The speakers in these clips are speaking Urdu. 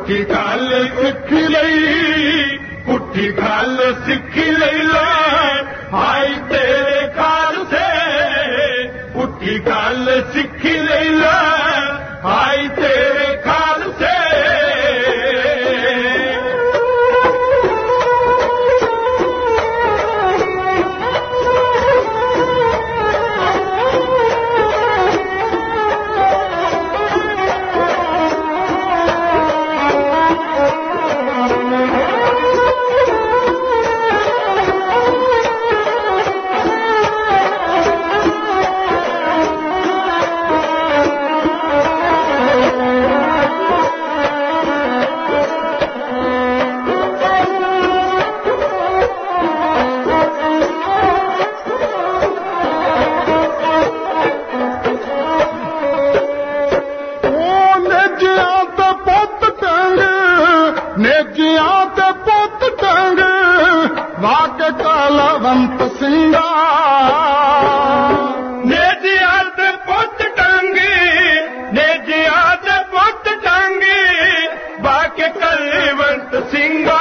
ਪੁੱਠੀ ਗੱਲ ਸਿੱਖ ਲਈ, ਪੁੱਠੀ ਗੱਲ ਸਿੱਖ ਲਈ ਲੈ ਹਾਈ ਤੇਰੇ ਖਾਲਸੇ, ਪੁੱਠੀ ਗੱਲ ਸਿੱਖ ਲਈ ਲੈ ਹਾਈ ਤੇਰੇ ਖਾਲਸੇ। ਕਲਵੰਤ ਸਿੰਘਾ ਨੇਜਿਆਂ ਤੇ ਪੁੱਤ ਟੰਗੀ, ਨੇਜਿਆਂ ਤੇ ਪੁੱਤ ਟੰਗੀ ਬਾਕੇ ਕਲਵੰਤ ਸਿੰਘਾ।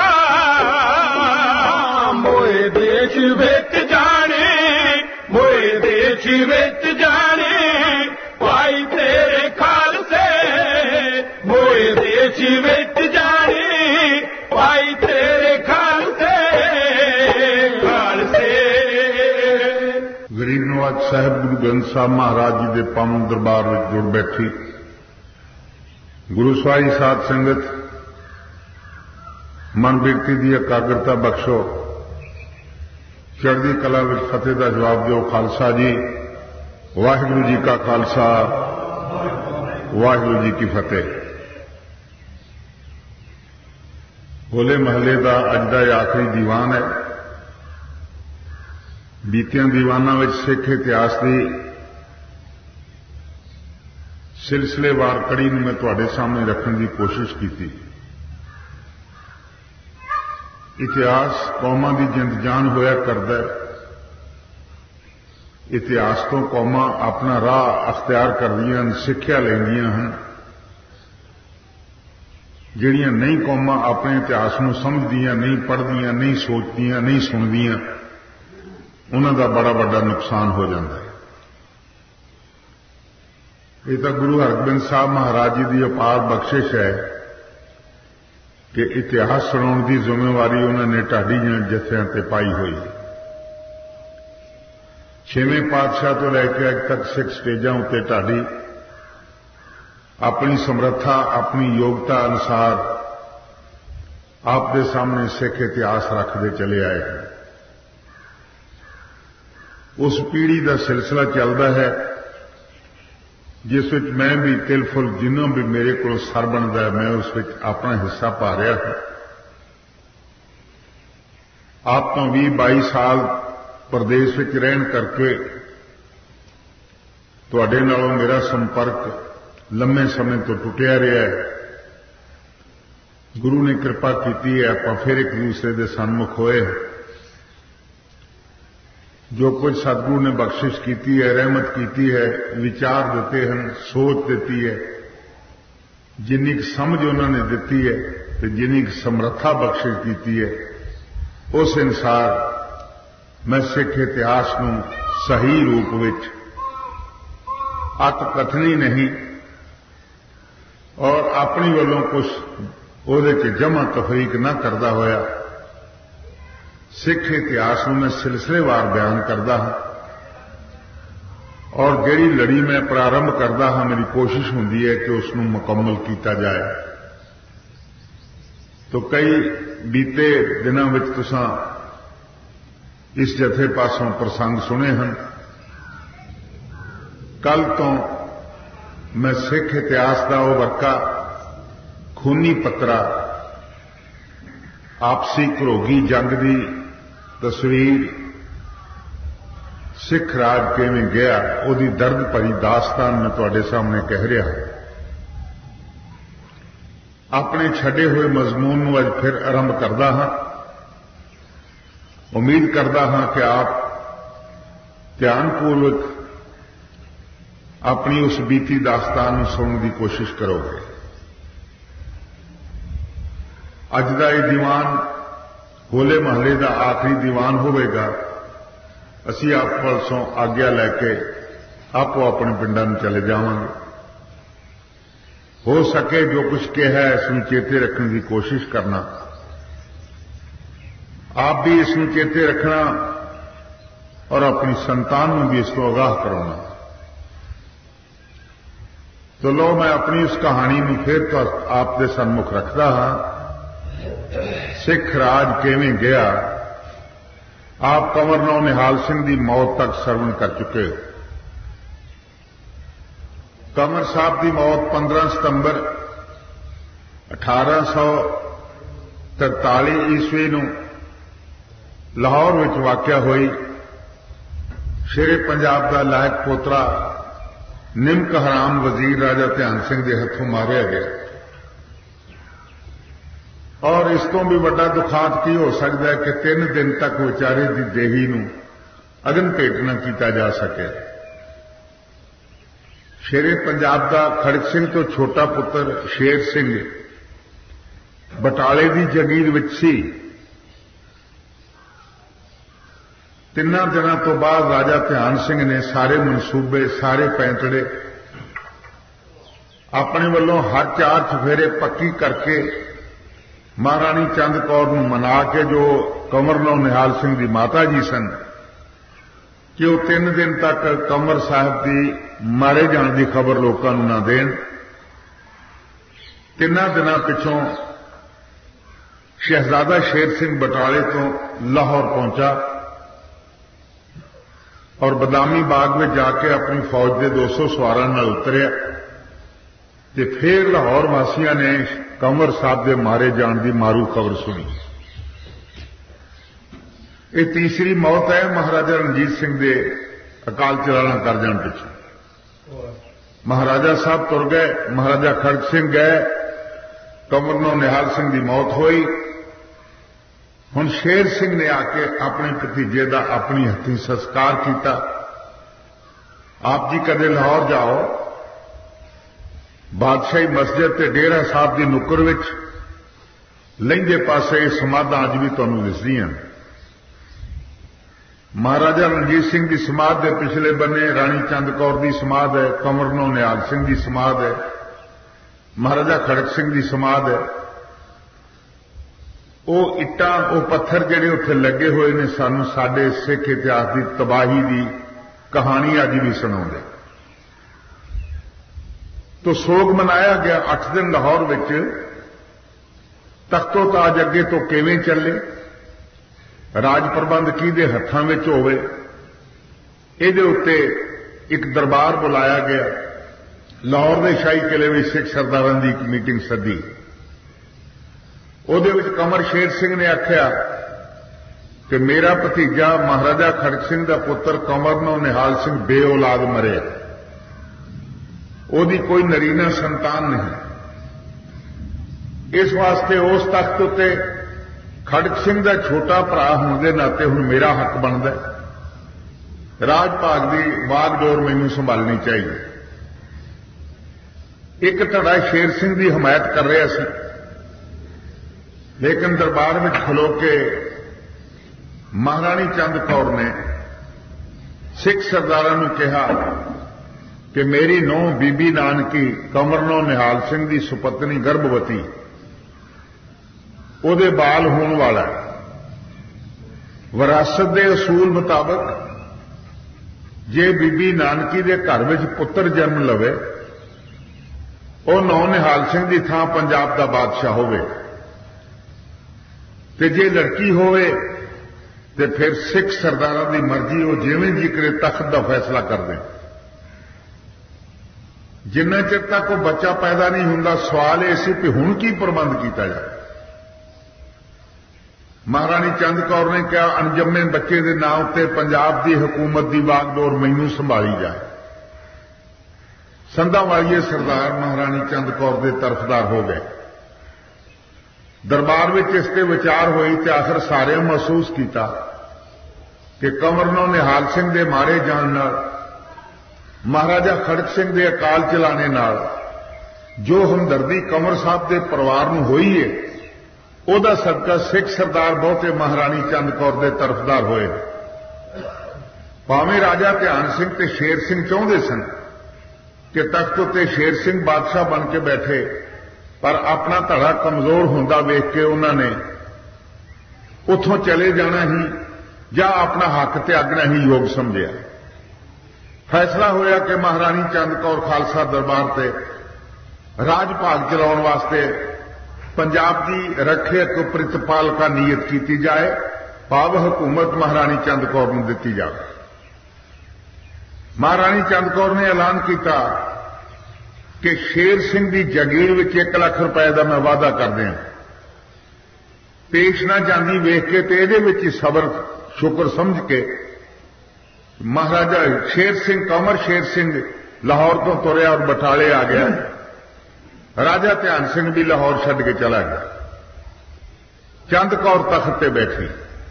ਮੋਏ ਦੇਸ਼ ਵਿੱਚ ਜਾਣੇ, ਮੋਏ ਦੇਸ਼ ਵਿੱਚ ਜਾਣੇ ਭਾਈ ਤੇਰੇ ਖਾਲਸੇ, ਮੋਏ ਦੇਸ਼ ਵਿੱਚ ਜਾਣੇ ਭਾਈ ਤੇਰੇ ਖਾਲਸੇ। ਗਰੀਬ ਨਵਾਜ਼ ਸਾਹਿਬ ਗੁਰੂ ਗ੍ਰੰਥ ਸਾਹਿਬ ਮਹਾਰਾਜ ਜੀ ਦੇ ਪਾਵਨ ਦਰਬਾਰ ਵਿੱਚ ਜੁੜ ਬੈਠੀ ਗੁਰੂ ਸਵਾਈ ਸਾਧ ਸੰਗਤ, ਮਨ ਬਿਰਤੀ ਦੀ ਇਕਾਗਰਤਾ ਬਖਸ਼ੋ, ਚੜ੍ਹਦੀ ਕਲਾ ਵਿੱਚ ਫਤਿਹ ਦਾ ਜਵਾਬ ਦਿਓ। ਖਾਲਸਾ ਜੀ, ਵਾਹਿਗੁਰੂ ਜੀ ਕਾ ਖਾਲਸਾ, ਵਾਹਿਗੁਰੂ ਜੀ ਕੀ ਫਤਿਹ। ਹੋਲੇ ਮਹੱਲੇ ਦਾ ਅੱਜ ਦਾ ਇਹ ਆਖਰੀ ਦੀਵਾਨ ਹੈ। ਬੀਤਿਆਂ ਦੀਵਾਨਾਂ ਵਿੱਚ ਸਿੱਖ ਇਤਿਹਾਸ ਦੀ ਸਿਲਸਿਲੇਵਾਰ ਕੜੀ ਨੂੰ ਮੈਂ ਤੁਹਾਡੇ ਸਾਹਮਣੇ ਰੱਖਣ ਦੀ ਕੋਸ਼ਿਸ਼ ਕੀਤੀ। ਇਤਿਹਾਸ ਕੌਮਾਂ ਦੀ ਜਿੰਦ ਜਾਨ ਹੋਇਆ ਕਰਦਾ ਹੈ। ਇਤਿਹਾਸ ਤੋਂ ਕੌਮਾਂ ਆਪਣਾ ਰਾਹ ਅਖਤਿਆਰ ਕਰਦੀਆਂ ਹਨ, ਸਿੱਖਿਆ ਲੈਂਦੀਆਂ ਹਨ। ਜਿਹੜੀਆਂ ਨਹੀਂ ਕੌਮਾਂ ਆਪਣੇ ਇਤਿਹਾਸ ਨੂੰ ਸਮਝਦੀਆਂ, ਨਹੀਂ ਪੜ੍ਹਦੀਆਂ, ਨਹੀਂ ਸੋਚਦੀਆਂ, ਨਹੀਂ ਸੁਣਦੀਆਂ, ਉਹਨਾਂ ਦਾ ਬੜਾ ਵੱਡਾ ਨੁਕਸਾਨ ਹੋ ਜਾਂਦਾ ਹੈ। ਇਹ ਤਾਂ ਗੁਰੂ ਹਰਗੋਬਿੰਦ ਸਾਹਿਬ ਮਹਾਰਾਜ ਜੀ ਦੀ ਅਪਾਰ ਬਖਸ਼ਿਸ਼ ਹੈ ਕਿ ਇਤਿਹਾਸ ਸੁਣਾਉਣ ਦੀ ਜ਼ਿੰਮੇਵਾਰੀ ਉਹਨਾਂ ਨੇ ਢਾਡੀਆਂ ਜੱਥਿਆਂ ਤੇ ਪਾਈ ਹੋਈ ਹੈ। ਛੇਵੇਂ ਪਾਤਸ਼ਾਹ ਤੋਂ ਲੈ ਕੇ ਅੱਜ ਤੱਕ ਸਿੱਖ ਸਟੇਜਾਂ ਉੱਤੇ ਢਾਡੀ ਆਪਣੀ ਸਮਰੱਥਾ, ਆਪਣੀ ਯੋਗਤਾ ਅਨੁਸਾਰ ਆਪ ਦੇ ਸਾਹਮਣੇ ਸਿੱਖ ਇਤਿਹਾਸ ਰੱਖਦੇ ਚਲੇ ਆਏ ਹਨ। ਉਸ ਪੀੜ੍ਹੀ ਦਾ ਸਿਲਸਿਲਾ ਚੱਲਦਾ ਹੈ ਜਿਸ ਵਿੱਚ ਮੈਂ ਵੀ ਤਿਲਫੁਲ ਜਿੰਨਾ ਵੀ ਮੇਰੇ ਕੋਲ ਸਰ ਬਣਦਾ ਹੈ ਮੈਂ ਉਸ ਵਿੱਚ ਆਪਣਾ ਹਿੱਸਾ ਪਾ ਰਿਹਾ ਹਾਂ। ਆਪ ਤੋਂ 20-22 ਸਾਲ ਪ੍ਰਦੇਸ਼ ਵਿੱਚ ਰਹਿਣ ਕਰਕੇ ਤੁਹਾਡੇ ਨਾਲੋਂ ਮੇਰਾ ਸੰਪਰਕ ਲੰਮੇ ਸਮੇਂ ਤੋਂ ਟੁੱਟਿਆ ਰਿਹਾ ਹੈ। ਗੁਰੂ ਨੇ ਕਿਰਪਾ ਕੀਤੀ ਹੈ, ਆਪਾਂ ਫਿਰ ਇੱਕ ਦੂਸਰੇ ਦੇ ਸਨਮੁਖ ਹੋਏ। ਜੋ ਕੁਝ ਸਤਿਗੁਰੂ ਨੇ ਬਖਸ਼ਿਸ਼ ਕੀਤੀ ਹੈ, ਰਹਿਮਤ ਕੀਤੀ ਹੈ, ਵਿਚਾਰ ਦਿੱਤੇ ਹਨ, ਸੋਚ ਦਿੱਤੀ ਹੈ, ਜਿੰਨੀ ਕੁ ਸਮਝ ਉਹਨਾਂ ਨੇ ਦਿੱਤੀ ਹੈ ਤੇ ਜਿੰਨੀ ਕੁ ਸਮਰੱਥਾ ਬਖਸ਼ਿਸ਼ ਕੀਤੀ ਹੈ, ਉਸ ਅਨੁਸਾਰ ਮੈਂ ਸਿੱਖ ਇਤਿਹਾਸ ਨੂੰ ਸਹੀ ਰੂਪ ਵਿੱਚ ਅਤ ਕਥਨੀ ਨਹੀਂ ਔਰ ਆਪਣੀ ਵੱਲੋਂ ਕੁਝ ਉਹਦੇ 'ਚ ਜਮ੍ਹਾਂ ਤਫਰੀਕ ਨਾ ਕਰਦਾ ਹੋਇਆ ਸਿੱਖ ਇਤਿਹਾਸ ਨੂੰ ਮੈਂ ਸਿਲਸਿਲੇਵਾਰ ਬਿਆਨ ਕਰਦਾ ਹਾਂ। ਔਰ ਜਿਹੜੀ ਲੜੀ ਮੈਂ ਪ੍ਰਾਰੰਭ ਕਰਦਾ ਹਾਂ ਮੇਰੀ ਕੋਸ਼ਿਸ਼ ਹੁੰਦੀ ਹੈ ਕਿ ਉਸ ਨੂੰ ਮੁਕੰਮਲ ਕੀਤਾ ਜਾਏ। ਤਾਂ ਕਈ ਬੀਤੇ ਦਿਨਾਂ ਵਿੱਚ ਤੁਸੀਂ ਇਸ ਜਥੇ ਪਾਸੋਂ ਪ੍ਰਸੰਗ ਸੁਣੇ ਹਨ। ਕੱਲ ਤੋਂ ਮੈਂ ਸਿੱਖ ਇਤਿਹਾਸ ਦਾ ਉਹ ਵਰਕਾ ਖੂਨੀ ਪੱਤਰਾ ਆਪਸੀ ਘਰੋਗੀ ਜੰਗ ਦੀ ਤਸਵੀਰ, ਸਿੱਖ ਰਾਜ ਕਿਵੇਂ ਗਿਆ, ਉਹਦੀ ਦਰਦ ਭਰੀ ਦਾਸਤਾਨ ਮੈਂ ਤੁਹਾਡੇ ਸਾਹਮਣੇ ਕਹਿ ਰਿਹਾ ਹਾਂ। ਆਪਣੇ ਛੱਡੇ ਹੋਏ ਮਜ਼ਮੂਨ ਨੂੰ ਅੱਜ ਫਿਰ ਆਰੰਭ ਕਰਦਾ ਹਾਂ। ਉਮੀਦ ਕਰਦਾ ਹਾਂ ਕਿ ਆਪ ਧਿਆਨਪੂਰਵਕ ਆਪਣੀ ਉਸ ਬੀਤੀ ਦਾਸਤਾਨ ਨੂੰ ਸੁਣਨ ਦੀ ਕੋਸ਼ਿਸ਼ ਕਰੋਗੇ। اج دا یہ دیوان ہولے محلے دا آخری دیوان ہوئے گا. اسی آپ پرسوں آگیا لے کے آپ اپنے پنڈاں میں چلے جاواں گے. ہو سکے جو کچھ کہا ہے اس میں چیتے رکھنے کی کوشش کرنا. آپ بھی اس میں چیتے رکھنا اور اپنی سنتان میں بھی اس کو آگاہ کرانا. تو لو میں اپنی اس کہانی میں پھر تو آپ کے سنمکھ رکھتا ہاں. سکھ راج کیویں گیا آپ کنور نو نہال سنگھ دی موت تک سرون کر چکے ہو. کنور صاحب دی موت 15 ستمبر 1843 عیسوی نو لاہور وچ واقع ہوئی. شیر پنجاب دا لائق پوترا نمک حرام وزیر راجا دھیان سنگھ دے ہتھوں ماریا گیا. اور اس تو بھی بڑا دکھات کی ہو سکتا ہے کہ 3 دن تک بیچارے دی دیہی نو اگن بھیٹ نہ کیتا جا سکے. شیر پنجاب دا کھڑک سنگھ تو چھوٹا پتر شیر سنگھ بٹالے دی جگیر وچ سی. 3 دنوں تو بعد راجا دھیان سنگھ نے سارے منصوبے سارے پینتڑے اپنے والوں ہر 4 چفیرے پکی کر کے مہارانی چند کور منا کے جو کنور نو نہال سنگھ دی ماتا جی سن کہ وہ 3 دن تک کنور صاحب دی مارے جان دی خبر لوگوں نہ دین. 3 دنوں پچھوں شہزادہ شیر سنگھ بٹالے تو لاہور پہنچا اور بدامی باغ میں جا کے اپنی فوج کے 200 سواراں نال اتریا. پھر لاہور واسیاں نے کنور صاحب دے مارے جان دی مارو خبر سنی. یہ تیسری موت ہے مہاراجا رنجیت سنگھ دے اکال چلانا کر جان پیچھے. مہاراجا صاحب تر گئے, مہاراجا کھڑک سنگھ گئے, کنور نو نہال سنگھ دی موت ہوئی. ہن شیر سنگھ نے آ کے اپنے بھتیجے دا اپنی ہتھی سسکار کیتا. آپ جی کدے لاہور جاؤ بادشاہی مسجد تے ڈیرا صاحب دی نکر وچ لہندے پاسے یہ سماداں اج بھی تمہیں دسدیاں. مہاراجا رنجیت سنگھ دی سمادھ دے پچھلے بنے رانی چند کور دی سمادھ ہے, کنور نو نہال سنگھ دی سمادھ ہے, مہاراجا کھڑک سنگھ دی سمادھ ہے. وہ اٹاں وہ پتھر جڑے اتنے لگے ہوئے نے سانو ساڈے سکھ اتہاس کی تباہی دی کہانی اج بھی سناؤندے. تو سوگ منایا گیا 8 دن لاہور وچ. تخت و تاج اگے تو کیویں چلے, راج پربند کیدے ہتھاں وچ ہوئے, یہ اتنے ایک دربار بلایا گیا. لاہور کے شاہی قلعے میں سکھ سرداراں دی ایک میٹنگ سدی. وہ کنور شیر سنگھ نے آخیا کہ میرا بھتیجا مہاراجا کھڑک سنگھ دا پتر کنور نو نہال سنگھ بے اولاد مرے, وہ کوئی نرینا سنتان نہیں. اس واسطے اس تخت تے کھڑک سنگھ دا چھوٹا برا ہونے کے ناطے ہن میرا حق بنتا ہے. راج پاگ دی واگ ڈور مینوں سنبھالنی چاہیے. ایک دھڑا شیر سنگھ دی حمایت کر رہا سی, لیکن دربار میں کھلو کے مہارانی چند کور نے سکھ سرداراں نوں کہا کہ میری نو بی بی نانکی کنور نو نہال سنگھ دی سپتنی گربوتی, وہ بال ہون والا ہے. وراثت دے اصول مطابق جے بی بی نانکی دے گھر وچ پتر جنم لوے وہ نو نہال سنگھ دی تھان پنجاب دا بادشاہ ہوئے, تے جے لڑکی ہوئے تے پھر سکھ سرداراں دی مرضی وہ جویں جی کرے تخت دا فیصلہ کر دیں. جنہ چر تک وہ بچہ پیدا نہیں ہوندا سوال یہ سی کہ ہن کی پربند کیتا جائے. مہارانی چند کور نے کہا انجمے بچے دے نام تے پنجاب دی حکومت دی واگ ڈور مینوں سنبھالی جائے. سندھا والیے سردار مہارانی چند کور دے طرفدار ہو گئے. دربار میں اس کے وچار ہوئی تے آخر سارے محسوس کیتا کہ کنور نو نہال سنگھ دے مارے جان نال مہاراجا کھڑک سنگھ دے اکال چلانے نال جو ہمدردی کنور صاحب دے پروار نوں ہوئی ہے ਉਹਦਾ ਸਦਕਾ ਸਿੱਖ ਸਰਦਾਰ ਬਹੁਤੇ ਮਹਾਰਾਣੀ ਚੰਦ ਕੌਰ ਦੇ ਤਰਫਦਾਰ ਹੋਏ। ਭਾਵੇਂ ਰਾਜਾ ਧਿਆਨ ਸਿੰਘ ਤੇ ਸ਼ੇਰ ਸਿੰਘ ਚਾਹੁੰਦੇ ਸਨ ਕਿ ਤਖਤ ਉੱਤੇ ਸ਼ੇਰ ਸਿੰਘ ਬਾਦਸ਼ਾਹ ਬਣ ਕੇ ਬੈਠੇ, ਪਰ ਆਪਣਾ ਧੜਾ ਕਮਜ਼ੋਰ ਹੁੰਦਾ ਵੇਖ ਕੇ ਉਹਨਾਂ ਨੇ ਉੱਥੋਂ ਚਲੇ ਜਾਣਾ ਹੀ ਜਾਂ ਆਪਣਾ ਹੱਕ ਤਿਆਗਣਾ ਹੀ ਯੋਗ ਸਮਝਿਆ। ਫੈਸਲਾ ਹੋਇਆ ਕਿ ਮਹਾਰਾਣੀ ਚੰਦ ਕੌਰ ਖਾਲਸਾ ਦਰਬਾਰ ਤੇ ਰਾਜ ਭਾਗ ਚਲਾਉਣ ਵਾਸਤੇ ਪੰਜਾਬ ਦੀ ਰੱਖਿਅਕ ਪ੍ਰਿਤਪਾਲਕਾ ਨੀਅਤ ਕੀਤੀ ਜਾਏ, ਭਾਵ ਹਕੂਮਤ ਮਹਾਰਾਣੀ ਚੰਦ ਕੌਰ ਨੂੰ ਦਿੱਤੀ ਜਾਵੇ। ਮਹਾਰਾਣੀ ਚੰਦ ਕੌਰ ਨੇ ਐਲਾਨ ਕੀਤਾ ਕਿ ਸ਼ੇਰ ਸਿੰਘ ਦੀ ਜਾਗੀਰ ਵਿੱਚ 1 ਲੱਖ ਰੁਪਏ ਦਾ ਮੈਂ ਵਾਅਦਾ ਕਰਦੇ ਹਾਂ। ਪੇਸ਼ ਨਾ ਜਾਂਦੀ ਵੇਖ ਕੇ ਤੇ ਇਹਦੇ ਵਿੱਚ ਹੀ ਸਬਰ ਸ਼ੁਕਰ ਸਮਝ ਕੇ ਮਹਾਰਾਜਾ ਸ਼ੇਰ ਸਿੰਘ ਕੰਵਰ ਸ਼ੇਰ ਸਿੰਘ ਲਾਹੌਰ ਤੋਂ ਤੁਰਿਆ ਔਰ ਬਟਾਲੇ ਆ ਗਿਆ। ਰਾਜਾ ਧਿਆਨ ਸਿੰਘ ਵੀ ਲਾਹੌਰ ਛੱਡ ਕੇ ਚਲਾ ਗਿਆ। ਚੰਦ ਕੌਰ ਤਖਤ ਤੇ ਬੈਠੀ।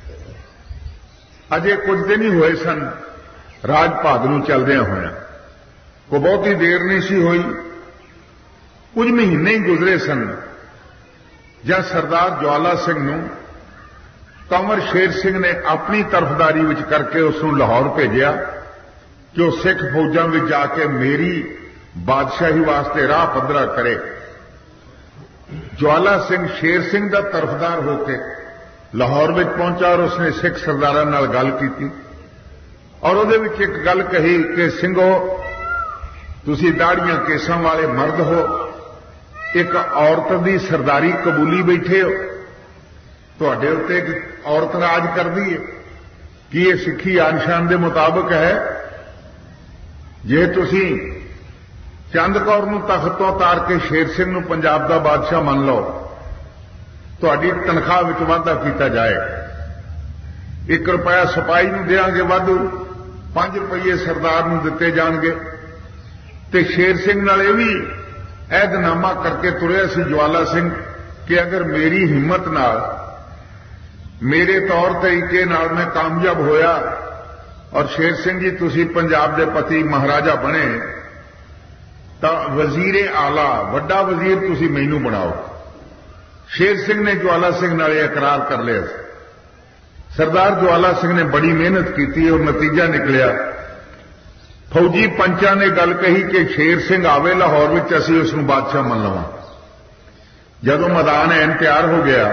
ਅਜੇ ਕੁਝ ਦਿਨ ਹੀ ਹੋਏ ਸਨ ਰਾਜ ਭਾਗ ਨੂੰ ਚੱਲਦਿਆਂ ਹੋਇਆਂ, ਕੋਈ ਬਹੁਤੀ ਦੇਰ ਨਹੀਂ ਸੀ ਹੋਈ। ਕੁਝ ਮਹੀਨੇ ਹੀ ਗੁਜ਼ਰੇ ਸਨ ਜਦ ਸਰਦਾਰ ਜਵਾਲਾ ਸਿੰਘ ਨੂੰ ਕੰਵਰ ਸ਼ੇਰ ਸਿੰਘ ਨੇ ਆਪਣੀ ਤਰਫਦਾਰੀ ਵਿੱਚ ਕਰਕੇ ਉਸ ਨੂੰ ਲਾਹੌਰ ਭੇਜਿਆ ਕਿ ਉਹ ਸਿੱਖ ਫੌਜਾਂ ਵਿੱਚ ਜਾ ਕੇ ਮੇਰੀ ਬਾਦਸ਼ਾਹੀ ਵਾਸਤੇ ਰਾਹ ਪੱਧਰਾ ਕਰੇ। ਜਵਾਲਾ ਸਿੰਘ ਸ਼ੇਰ ਸਿੰਘ ਦਾ ਤਰਫਦਾਰ ਹੋ ਕੇ ਲਾਹੌਰ ਵਿੱਚ ਪਹੁੰਚਾ ਔਰ ਉਸਨੇ ਸਿੱਖ ਸਰਦਾਰਾਂ ਨਾਲ ਗੱਲ ਕੀਤੀ ਔਰ ਉਹਦੇ ਵਿੱਚ ਇੱਕ ਗੱਲ ਕਹੀ ਕਿ ਸਿੰਘੋ, ਤੁਸੀਂ ਦਾੜੀਆਂ ਕੇਸਾਂ ਵਾਲੇ ਮਰਦ ਹੋ, ਇੱਕ ਔਰਤ ਦੀ ਸਰਦਾਰੀ ਕਬੂਲੀ ਬੈਠੇ ਹੋ, ਤੁਹਾਡੇ ਉੱਤੇ ਇੱਕ ਔਰਤ ਰਾਜ ਕਰਦੀ ਹੈ, ਕੀ ਇਹ ਸਿੱਖੀ ਆਨ ਸ਼ਾਨ ਦੇ ਮੁਤਾਬਕ ਹੈ? ਜੇ ਤੁਸੀਂ ਚੰਦ ਕੌਰ ਨੂੰ ਤਖਤ ਤੋਂ ਉਤਾਰ ਕੇ ਸ਼ੇਰ ਸਿੰਘ ਨੂੰ ਪੰਜਾਬ ਦਾ ਬਾਦਸ਼ਾਹ ਮੰਨ ਲਓ, ਤੁਹਾਡੀ ਤਨਖਾਹ ਵਿੱਚ ਵਾਧਾ ਕੀਤਾ ਜਾਏ। 1 ਰੁਪਇਆ ਸਿਪਾਹੀ ਨੂੰ ਦੇਵਾਂਗੇ ਵਾਧੂ, 5 ਰੁਪਏ ਸਰਦਾਰ ਨੂੰ ਦਿੱਤੇ ਜਾਣਗੇ। ਤੇ ਸ਼ੇਰ ਸਿੰਘ ਨਾਲ ਇਹ ਵੀ ਅਹਿਦਨਾਮਾ ਕਰਕੇ ਤੁਰਿਆ ਸੀ ਜਵਾਲਾ ਸਿੰਘ ਕਿ ਅਗਰ ਮੇਰੀ ਹਿੰਮਤ ਨਾਲ, ਮੇਰੇ ਤੌਰ ਤਰੀਕੇ ਨਾਲ ਮੈਂ ਕਾਮਯਾਬ ਹੋਇਆ ਔਰ ਸ਼ੇਰ ਸਿੰਘ ਜੀ ਤੁਸੀਂ ਪੰਜਾਬ ਦੇ ਪਤੀ ਮਹਾਰਾਜਾ ਬਣੇ ਤਾਂ ਵਜ਼ੀਰ ਆਲਾ, ਵੱਡਾ ਵਜ਼ੀਰ ਤੁਸੀਂ ਮੈਨੂੰ ਬਣਾਓ। ਸ਼ੇਰ ਸਿੰਘ ਨੇ ਜਵਾਲਾ ਸਿੰਘ ਨਾਲ ਇਹ ਇਕਰਾਰ ਕਰ ਲਿਆ ਸੀ। ਸਰਦਾਰ ਜਵਾਲਾ ਸਿੰਘ ਨੇ ਬੜੀ ਮਿਹਨਤ ਕੀਤੀ ਔਰ ਨਤੀਜਾ ਨਿਕਲਿਆ। ਫੌਜੀ ਪੰਚਾਂ ਨੇ ਗੱਲ ਕਹੀ ਕਿ ਸ਼ੇਰ ਸਿੰਘ ਆਵੇ ਲਾਹੌਰ ਵਿੱਚ, ਅਸੀਂ ਉਸ ਨੂੰ ਬਾਦਸ਼ਾਹ ਮੰਨ ਲਵਾਂ। ਜਦੋਂ ਮੈਦਾਨ ਐਨ ਤਿਆਰ ਹੋ ਗਿਆ,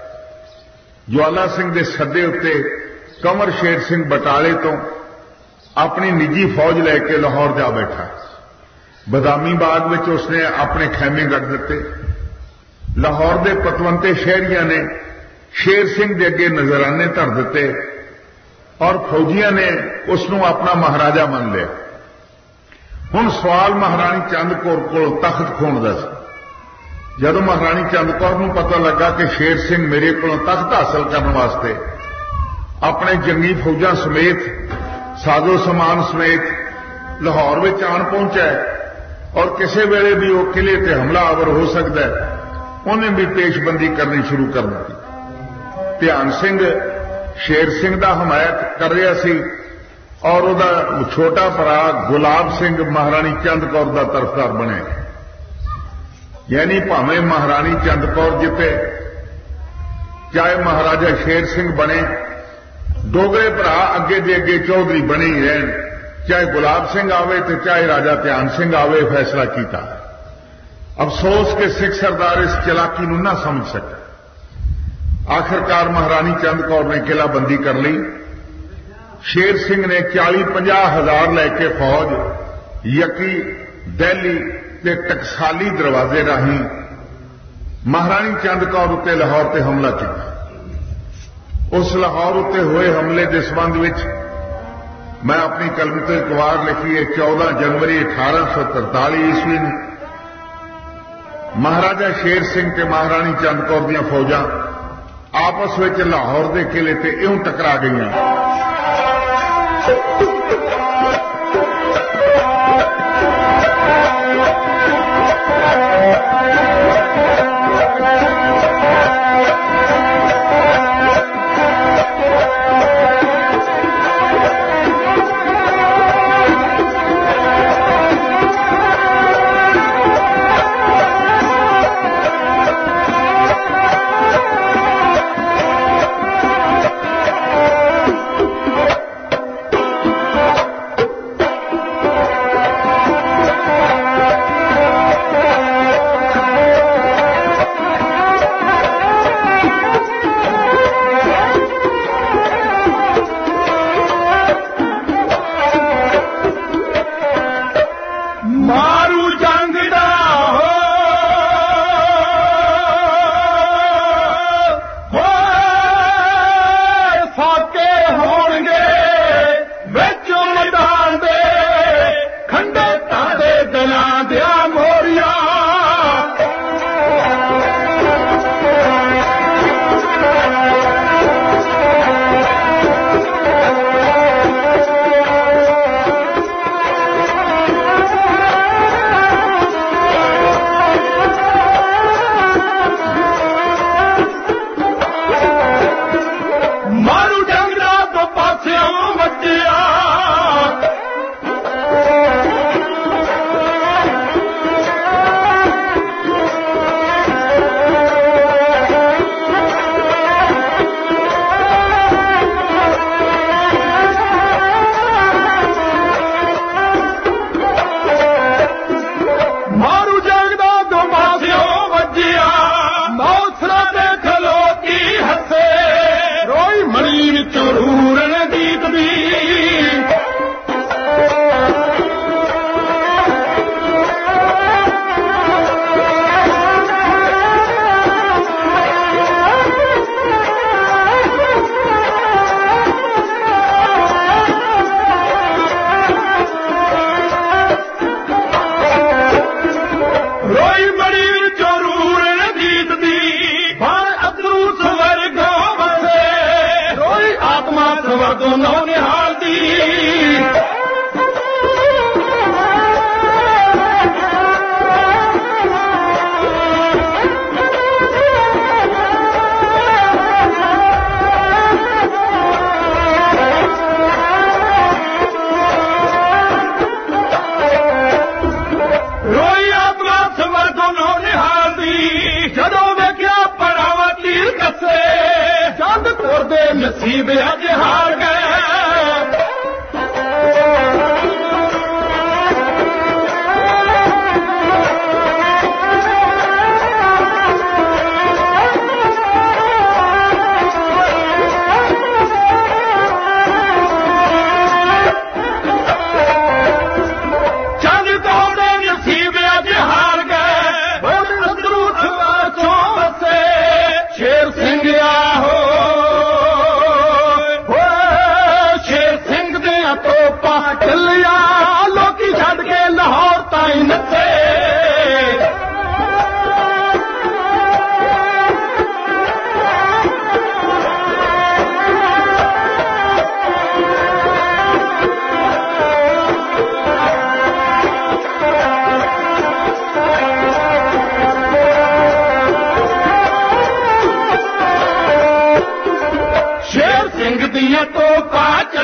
ਜਵਾਲਾ ਸਿੰਘ ਦੇ ਸੱਦੇ ਉੱਤੇ ਕੰਵਰ ਸ਼ੇਰ ਸਿੰਘ ਬਟਾਲੇ ਤੋਂ ਆਪਣੀ ਨਿੱਜੀ ਫੌਜ ਲੈ ਕੇ ਲਾਹੌਰ ਜਾ ਬੈਠਾ। ਬਦਾਮੀ ਬਾਗ ਵਿੱਚ ਉਸਨੇ ਆਪਣੇ ਖੈਮੇ ਗੱਡ ਦਿੱਤੇ। ਲਾਹੌਰ ਦੇ ਪਤਵੰਤੇ ਸ਼ਹਿਰੀਆਂ ਨੇ ਸ਼ੇਰ ਸਿੰਘ ਦੇ ਅੱਗੇ ਨਜ਼ਰਾਨੇ ਧਰ ਦਿੱਤੇ ਔਰ ਫੌਜੀਆਂ ਨੇ ਉਸ ਨੂੰ ਆਪਣਾ ਮਹਾਰਾਜਾ ਮੰਨ ਲਿਆ। ਹੁਣ ਸਵਾਲ ਮਹਾਰਾਣੀ ਚੰਦ ਕੌਰ ਕੋਲ ਤਖਤ ਖੋਣ ਦਾ ਸੀ। ਜਦੋਂ ਮਹਾਰਾਣੀ ਚੰਦ ਕੌਰ ਨੂੰ ਪਤਾ ਲੱਗਾ ਕਿ ਸ਼ੇਰ ਸਿੰਘ ਮੇਰੇ ਕੋਲੋਂ ਤਖਤ ਹਾਸਲ ਕਰਨ ਵਾਸਤੇ ਆਪਣੇ ਜੰਗੀ ਫੌਜਾਂ ਸਮੇਤ, ਸਾਜ਼ੋ ਸਮਾਨ ਸਮੇਤ ਲਾਹੌਰ ਵਿੱਚ ਆਣ ਪਹੁੰਚਾ ਔਰ ਕਿਸੇ ਵੇਲੇ ਵੀ ਉਹ ਕਿਲੇ ਤੇ ਹਮਲਾਵਰ ਹੋ ਸਕਦਾ ਹੈ, ਉਹਨੇ ਵੀ ਪੇਸ਼ਬੰਦੀ ਕਰਨੀ ਸ਼ੁਰੂ ਕਰ ਦਿੱਤੀ। ਧਿਆਨ ਸਿੰਘ ਸ਼ੇਰ ਸਿੰਘ ਦਾ ਹਮਾਇਤ ਕਰ ਰਿਹਾ ਸੀ ਔਰ ਉਹਦਾ ਛੋਟਾ ਭਰਾ ਗੁਲਾਬ ਸਿੰਘ ਮਹਾਰਾਣੀ ਚੰਦ ਕੌਰ ਦਾ ਤਰਫਦਾਰ ਬਣਿਆ। ਯਾਨੀ ਭਾਵੇਂ ਮਹਾਰਾਣੀ ਚੰਦ ਕੌਰ ਜਿੱਤੇ, ਚਾਹੇ ਮਹਾਰਾਜਾ ਸ਼ੇਰ ਸਿੰਘ ਬਣੇ, ਡੋਗਰੇ ਭਰਾ ਅੱਗੇ ਦੇ ਅੱਗੇ ਚੌਧਰੀ ਬਣੇ ਹੀ ਰਹਿਣ, ਚਾਹੇ ਗੁਲਾਬ ਸਿੰਘ ਆਵੇ ਤੇ ਚਾਹੇ ਰਾਜਾ ਧਿਆਨ ਸਿੰਘ ਆਵੇ, ਫੈਸਲਾ ਕੀਤਾ। ਅਫਸੋਸ ਕਿ ਸਿੱਖ ਸਰਦਾਰ ਇਸ ਚਲਾਕੀ ਨੂੰ ਨਾ ਸਮਝ ਸਕੇ। ਆਖਰਕਾਰ ਮਹਾਰਾਣੀ ਚੰਦ ਕੌਰ ਨੇ ਕਿਲ੍ਹਾਬੰਦੀ ਕਰ ਲਈ। ਸ਼ੇਰ ਸਿੰਘ ਨੇ 40-50 ਹਜ਼ਾਰ ਲੈ ਕੇ ਫੌਜ ਯਕੀ, ਦਿੱਲੀ ਤੇ ਟਕਸਾਲੀ ਦਰਵਾਜ਼ੇ ਰਾਹੀਂ ਮਹਾਰਾਣੀ ਚੰਦ ਕੌਰ ਉੱਤੇ ਲਾਹੌਰ ਤੇ ਹਮਲਾ ਕੀਤਾ। ਉਸ ਲਾਹੌਰ ਉੱਤੇ ਹੋਏ ਹਮਲੇ ਦੇ ਸੰਬੰਧ ਵਿੱਚ ਮੈਂ ਆਪਣੀ ਕਲਮ ਤੇ ਇੱਕ ਵਾਰ ਲਿਖੀ ਹੈ। 14 ਜਨਵਰੀ 1843 ਈਸਵੀ ਨੂੰ ਮਹਾਰਾਜਾ ਸ਼ੇਰ ਸਿੰਘ ਤੇ ਮਹਾਰਾਣੀ ਚੰਦ ਕੌਰ ਦੀਆਂ ਫੌਜਾਂ ਆਪਸ ਵਿੱਚ ਲਾਹੌਰ ਦੇ ਕਿਲੇ ਤੇ ਇਉਂ ਟਕਰਾ ਗਈਆਂ।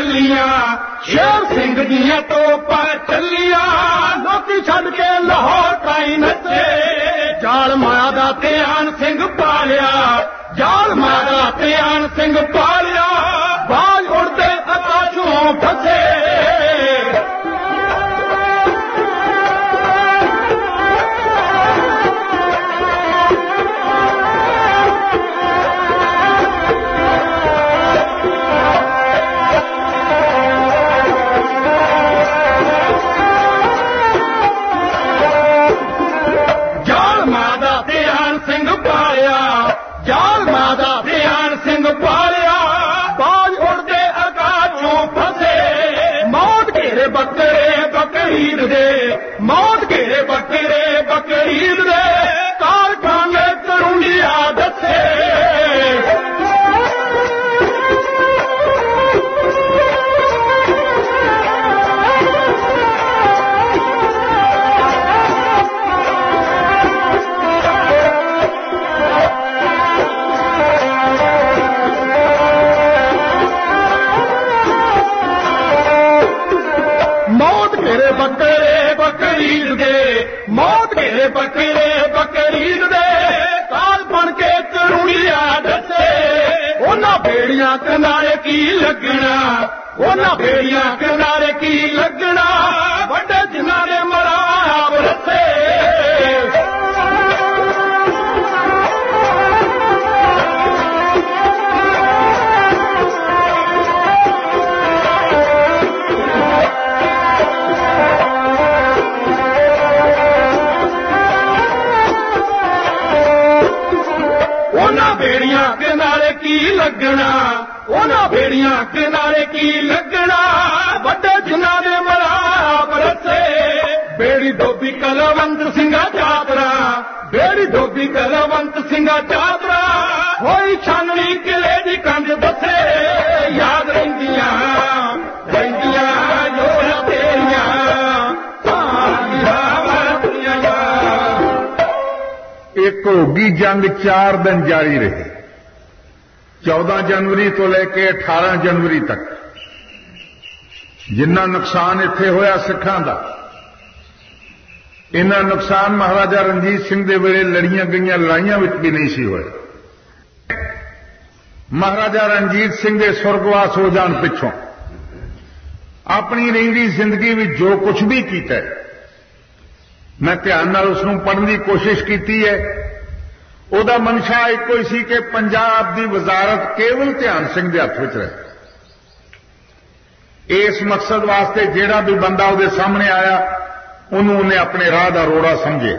ਚੱਲੀਆਂ ਸ਼ੇਰ ਸਿੰਘ ਦੀਆਂ ਤੋਪਾਂ ਚੱਲੀਆਂ ਲੋਕੀ ਛੱਡ ਕੇ ਲਾਹੌਰ ਕਾਈ ਨੱਚੇ ਜਾਲ ਮਾਇਆ ਦਾ ਧਿਆਨ ਸਿੰਘ ਪਾਲਿਆ ਜਾਲ ਮਾਇਆ ਦਾ ਧਿਆਨ ਸਿੰਘ ਪਾਲਿਆ ਬਾਜ ਉੜਦੇ ਆਕਾਸ਼ੋਂ ਫਸੇ ਮੌਤ ਘੇਰੇ ਬੱਕਰੇ ਬਕਰੀਦ ਦੇ ਕਾਰਖਾਨੇ ਕਰੁੰਡੀਆ ਦੱਸੇ ਮੌਤ ਘੇਰੇ ਬੱਕਰੇ ਬਕਰੀਦ ਦੇ ਕਾਲ ਬਣ ਕੇ ਕਰੁੰਡੀਆ ਦੱਸੇ ਉਹਨਾਂ ਬੇੜੀਆਂ ਕਿਨਾਰੇ ਕੀ ਲੱਗਣਾ ਉਹਨਾਂ ਬੇੜੀਆਂ ਕਿਨਾਰੇ ਕੀ ਲੱਗਣਾ ਵੱਡੇ ਜਿਨ੍ਹਾਂ ਦੇ ਮਰਾਬ ਰੱਸੇ ਬੇੜੀਆਂ ਕਿਨਾਰੇ ਕੀ ਲੱਗਣਾ ਉਹਨਾਂ ਬੇੜੀਆਂ ਕਿਨਾਰੇ ਕੀ ਲੱਗਣਾ ਵੱਡੇ ਜਿਨ੍ਹਾਂ ਦੇ ਮਰਾਬ ਰੱਸੇ ਬੇੜੀ ਧੋਬੀ ਕਲਵੰਤ ਸਿੰਘਾ ਚਾਦਰਾ ਬੇੜੀ ਧੋਬੀ ਕਲਵੰਤ ਸਿੰਘਾ ਚਾਦਰਾ ਹੋਈ ਛਾਨਣੀ ਕਿਲੇ ਦੀ ਕੰਧ ਦੱਸੇ ਯਾਦ ਰਹਿੰਦੀਆਂ ਜੋਰ ਤੇਰੀਆਂ ایک ہوگی جنگ 4 دن جاری رہی 14 جنوری تو لے کے 18 جنوری تک جنہ نقصان اتنے ہویا سکھاں دا انہاں نقصان مہاراجا رنجیت سنگھ دے ویلے لڑیاں گئیاں لڑائیاں وچ بھی نہیں سی ہوئے مہاراجا رنجیت سنگھ دے سرگواس ہو جان پچھوں اپنی رہندی زندگی وچ جو کچھ بھی کیتا ہے میں دھیان نال اس پڑھنے کی کوشش کی ہے وہ منشا ایک ہی سی کہ پنجاب دی وزارت کیول دھیان سنگھ دے ہاتھ رہے اس مقصد واسطے جیڑا بھی بندہ وہ سامنے آیا انہیں اپنے راہ دا روڑا سمجھے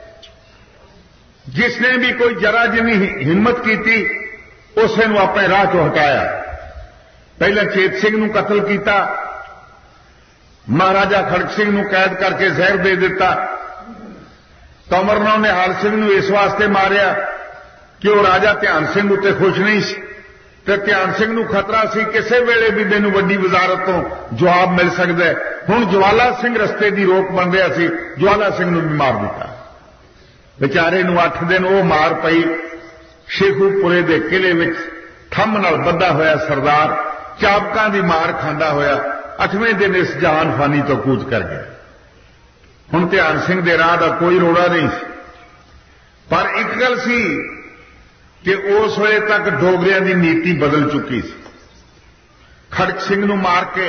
جس نے بھی کوئی جرا جنی ہمت کی اسے اپنے راہ چ ہٹایا پہلے چیت سنگھ نو قتل کیتا مہاراجا کھڑک سنگھ نو قید کر کے زہر دے دیتا کنور نو نہال سنگھ نو اس واسطے ماریا کہ وہ راجا دھیان سنگھ اتنے خوش نہیں سی تے دھیان سنگھ نو خطرہ سی کسے ویلے بھی مینوں وڈی وزارت تو جواب مل سکتا ہے ہن جوالا سنگھ رستے دی روک بن رہا سی جوالا سنگھ نو بھی مار دیتا بیچارے نو 8 دن وہ مار پئی شیخو پورے دے قلعے وچ تھم نال بدھا ہویا سردار چابکاں دی مار کھاندا ہویا 8ویں دن اس جہان فانی تو کوچ کر گیا ہن دھیان سنگھ دے راہ دا کوئی روڑا نہیں سی پر ایک گل سی کہ اس ویلے تک ڈوگریاں دی نیتی بدل چکی سی کھڑک سنگھ نو مار کے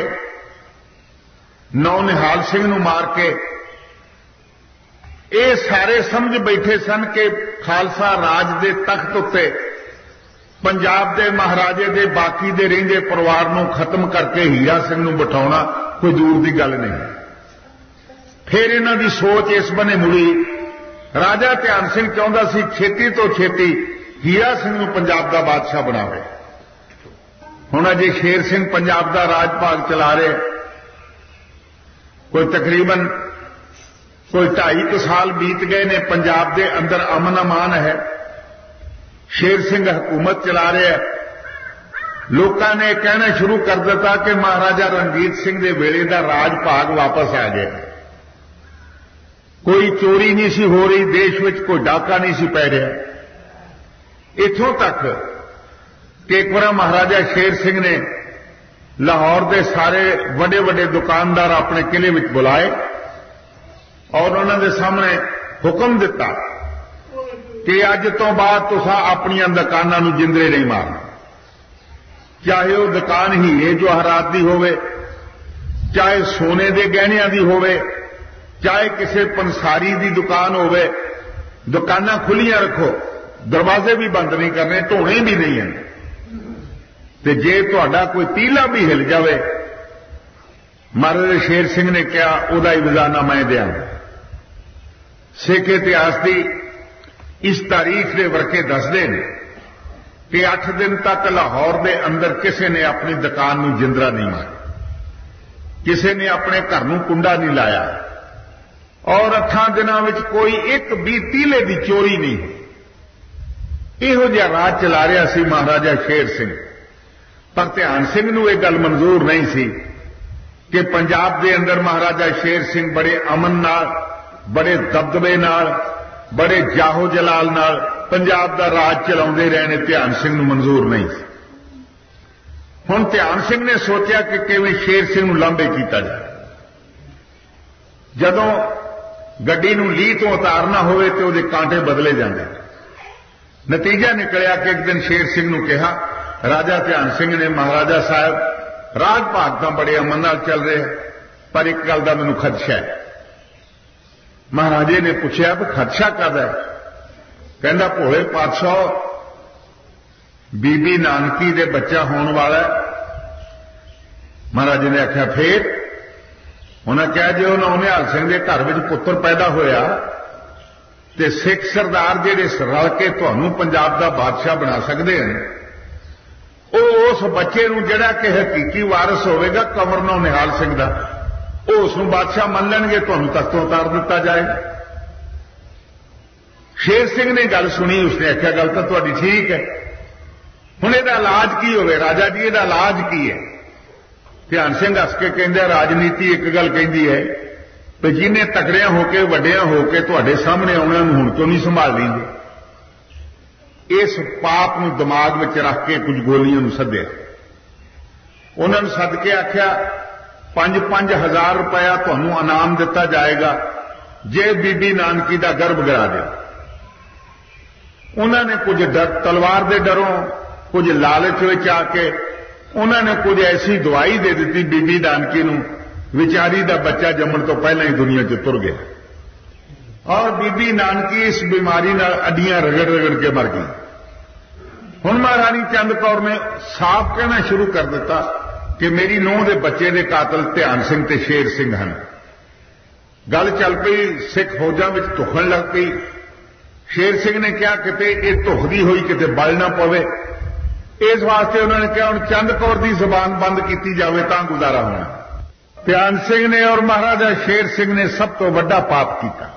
نو نہال سنگھ نو مار کے اے سارے سمجھ بیٹھے سن کہ خالصہ راج دے تخت اتے پنجاب دے مہاراجے دے باقی دے رہندے پروار نو ختم کر کے ہیرا سنگھ نو بٹھاؤنا کوئی دور دی گل نہیں پھر انہاں دی سوچ اس بنے مڑی راجا دھیان سنگھ چاہتا سی چھیتی تو چھیتی ہیرا سنگھ نو پنجاب دا بادشاہ بناوے ہن اجے شیر سنگھ پنجاب دا راج پاگ چلا رہے کوئی تقریباً کوئی 2.5 سال بیت گئے نے پنجاب دے اندر امن امان ہے شیر سنگھ حکومت چلا رہے ہیں لوکاں نے کہنا شروع کر دیتا کہ مہاراجا رنجیت سنگھ دے ویلے دا راج پاگ واپس آ گیا کوئی چوری نہیں سی ہو رہی دیش وچ کوئی ڈاکہ نہیں سی پی رہا اتوں تک کہ ایک بار مہاراجا شیر سنگھ نے لاہور دے سارے وڈے وڈے دکاندار اپنے قلعے میں بلائے اور انہوں نے سامنے حکم دیتا کہ اج تو بعد تسا اپنی دکانوں جندرے نہیں مارنا، چاہے وہ دکان ہی ہے جواہرات دی ہوے، چاہے سونے دے گہنیاں دی ہوے، چاہے کسی پنساری دی دکان ہوے، دکاناں کھلیاں رکھو، دروازے بھی بند نہیں کرنے، ٹونے بھی نہیں ہیں، تے جے تہاڈا کوئی تیلا بھی ہل جاوے، مہاراجا شیر سنگھ نے کہا ادا وزانہ میں دیاں۔ سکھ اتہاس دی اس تاریخ دے ورقے دسدے ہیں کہ 8 دن تک لاہور دے اندر کسی نے اپنی دکان نو جندرا نہیں مارا، کسی نے اپنے گھر نو کنڈا نہیں لایا، اور 8 دنوں وچ کوئی ایک بھی تیلے دی چوری نہیں ہوئی۔ یہو جہا راج چلا رہا سی مہاراجا شیر سنگھ، پر دھیان سنگھ نو یہ گل منظور نہیں سی کہ پنجاب دے اندر مہاراجا شیر سنگھ بڑے امن نال، بڑے دبدبے نال، بڑے جاہو جلال نال پنجاب دا راج چلاؤندے رہنے دھیان سنگھ نو منظور نہیں سی۔ ہن دھیان سنگھ نے سوچیا کہ کیویں شیر سنگھ نو لمبے کیتا جائے، جدوں گڈی نو لی تو اتارنا ہوئے تو وہ کانٹے بدلے جاندے۔ نتیجہ نکلیا کہ ایک دن شیر سنگھ نو کہا، راجا دھیان سنگھ نے مہاراجا صاحب راج بھاگ تو بڑے امن نال چل رہے ہیں، پر ایک گل کا مینوں خدشہ ہے۔ مہاراجے نے پوچھا بھی خدشہ کد ہے؟ کہندا بھولے پادشاہ بی بی نانکی دے بچہ ہون والا ہے۔ مہاراجے نے آخیا پھر؟ انہیں کہا جی انہوں نہال سنگھ کے گھر میں پتر پیدا ہویا تے سکھ سردار جہے رل کے تمہوں پنجاب دا بادشاہ بنا سکتے ہیں، وہ اس بچے نو جڑا کہ حقیقی وارث ہوئے گا کنور نہال سنگھ دا، وہ اس بادشاہ من لین گے، تمہیں تختوں اتار دیتا جائے گا۔ شیر سنگھ نے گل سنی، اس نے آخیا گل تو تہاڈی ٹھیک ہے، ہن یہ علاج کی ہوئے راجا جی، یہ علاج کی ہے؟ دھیان سنگھ ہس کے کہندے راجنیتی ایک گل کہندی ہے کہ جنہیں تکڑیاں ہو کے وڈیاں ہو کے تہاڈے سامنے آنا ہن کیوں نہیں سنبھال لیں گے؟ اس پاپ نو دماغ میں رکھ کے کچھ گولیاں نو سدیا، انہوں نے سد کے آخیا 5,000 روپیہ تمہوں انعام دتا جائے گا جے بی بی نانکی دا گرب گرا دیا۔ انہوں نے کچھ تلوار دے ڈروں، کچھ لالچ وچ آ کے انہوں نے کچھ ایسی دوائی دے دیتی بی بی نانکی نو، وچاری دا بچہ جمن تو پہلے ہی دنیا چ تر گیا، اور بی بی نانکی اس بیماری نال اڈیاں رگڑ رگڑ کے مر گئی۔ ہن مہارانی چند کور نے صاف کہنا شروع کر دیتا کہ میری نوہ دے بچے دے قاتل دھیان سنگھ تے شیر سنگھ ہیں۔ گل چل پئی، سکھ فوجاں وچ دھکن لگ پئی۔ شیر سنگھ نے کہا کتے یہ دھکدی ہوئی کتے بل نہ پوے، اس واسطے انہوں نے کہا ہن چند کور دی زبان بند کیتی جاوے تاں گزارا ہونا۔ دھیان سنگھ نے اور مہاراجا شیر سنگھ نے سب تو بڑا پاپ کیتا،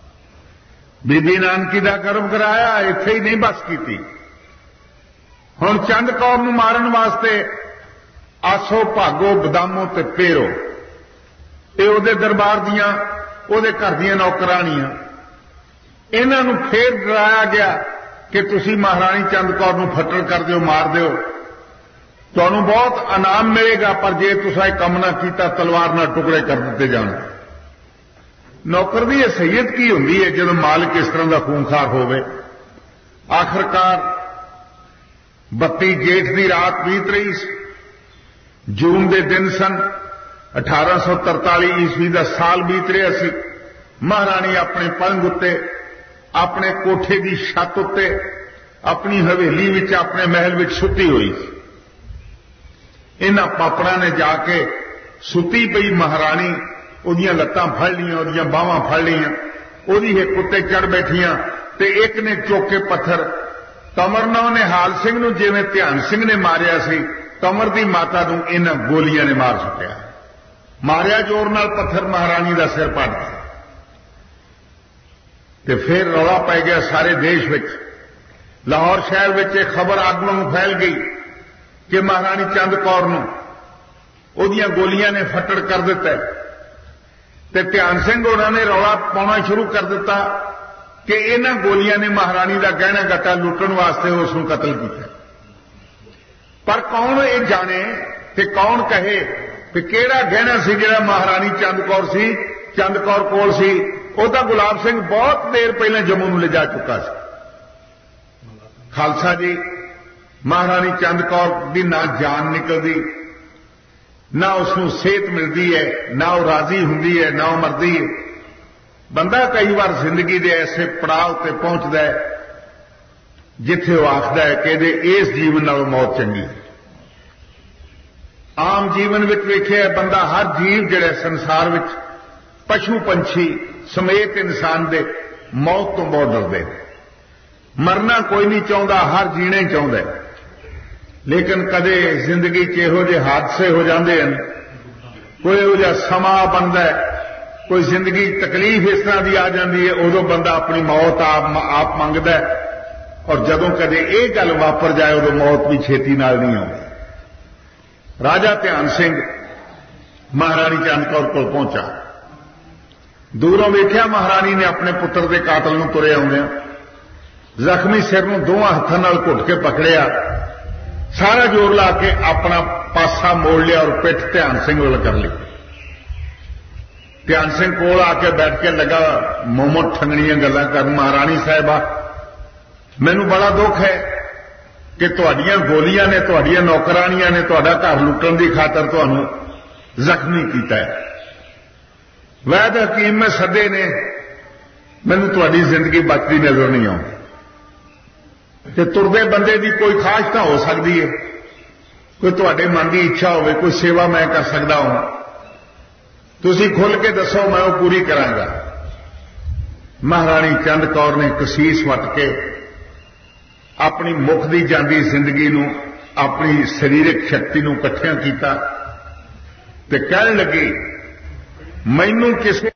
بی بی نانکی دا گرب کرایا، ایتھے ہی نہیں بس کیتی۔ ہن چند کور نو مارن واسطے آسو بھاگو بدامو تے پیرو یہ وہ دربار دیاں وہ گھر دیاں نوکرانیاں، انہاں نو پھر ڈرایا گیا کہ تسی مہارانی چند کور نو پھٹڑ کر دیو، مار دیو، تمہیں بہت انعام ملے گا، پر جے تسا یہ کم نہ کیتا تلوار نہ ٹکڑے کر دیتے جان۔ نوکر دی یہ سید کی ہوندی ہے جب مالک اس طرح کا خونخار ہوئے۔ آخرکار 32 جیٹھ دی رات بیت رہی، جون دے دن سن، 1843 عیسوی دا سال بیت رہا سی۔ مہارانی اپنے پلنگ اتے، اپنے کوٹھے دی چھت اتے، اپنی حویلی وچ اپنے محل وچ ستی ہوئی سی۔ انہاں پاپڑا نے جا کے ستی پئی مہارانی اودیاں لتاں پھڑ لیاں، اودیاں باواں پھڑ لیاں، اودی ایک کتے چڑھ بیٹھیاں تے ایک نے چوک کے پتھر کنور نہال سنگھ نو جویں دھیان سنگھ نے ماریا سی، کنور دی ماتا نو انہاں گولیاں نے مار سٹیا، ماریا زور نال پتھر مہارانی دا سر پٹ گیا۔ تے پھر رولا پی گیا سارے دیش وچ، لاہور شہر وچ ایک خبر اگوں پھیل گئی کہ مہارانی چند کور نو اودیاں گولیاں نے فٹڑ کر دیتا ہے۔ تے دھیان سنگھ انہوں نے رولا پاؤنا شروع کر دیتا کہ انہاں گولیاں نے مہارانی دا گہنا گٹا لٹن واسطے اس کو قتل کیا۔ پر کون یہ جانے تے کون کہے کہ کیڑا گہنا سی جڑا مہارانی چند کور کول سی وہ تو گلاب سنگھ بہت دیر پہلے جموں نوں لے جا چکا سی. خالصہ جی مہارانی چند کور دی نہ جان نکلتی نہ اس کو صحت ملتی ہے نہ وہ راضی ہوندی ہے نہ وہ مردی ہے. بندہ کئی بار زندگی دے ایسے پڑاؤ تے پہنچتا ہے جتھے وہ آخر ہے کہ اس جیون نال موت چنگی ہے. عام جیون وچ ویکھیا بندہ ہر جیو جڑے سنسار وچ پشو پنچھی سمیت انسان دے موت تو بہت ڈردے. مرنا کوئی نہیں چاہتا ہر جینے چاہتا ہے لیکن کدے زندگی یہو جے حادثے ہو جاندے ہیں کوئی یہو جہا سما بنتا ہے کوئی زندگی تکلیف اس طرح کی آ جاتی ہے ادو بندہ اپنی موت آپ منگتا ہے اور جدوں کدے یہ گل واپر جائے ادو موت بھی چھیتی نال نہیں آتی. راجا دھیان سنگھ مہارانی چند کور کو پہنچا. دوروں ویکھیا مہارانی نے اپنے پتر کے قاتل نوں ترے آدھے زخمی سر نوں دونوں ہاتھوں نال گھٹ کے پکڑیا سارا جوڑ لا کے اپنا پاسا موڑ لیا اور پٹھ دھیان سنگھ ول کر لی. دھیان سنگھ کول آ کے بیٹھ کے لگا مومو ٹھنگڑیاں گلاں کر. مہارانی صاحبہ مینوں بڑا دکھ ہے کہ تہاڈیاں گولیاں نے تہاڈیاں نوکرانیاں نے تہاڈا گھر لٹن کی خاطر تہانوں زخمی کیتا ہے. وید حکیم میں سدے نے مینوں تہاڈی زندگی بچتی نظر نہیں آؤں کہ تردے بندے دی کوئی خواہش تو ہو سکتی ہے کوئی تہاڈے من کی اچھا ہوے کوئی سیوا میں کر سکتا ہوں تسی کھل کے دسو میں وہ پوری کراں گا. مہارانی چند کور نے کسیس وٹ کے اپنی مک دی جاندی زندگی نو اپنی سریرک شکتی نو کٹھیاں کیتا تے کہن لگی مینوں کسے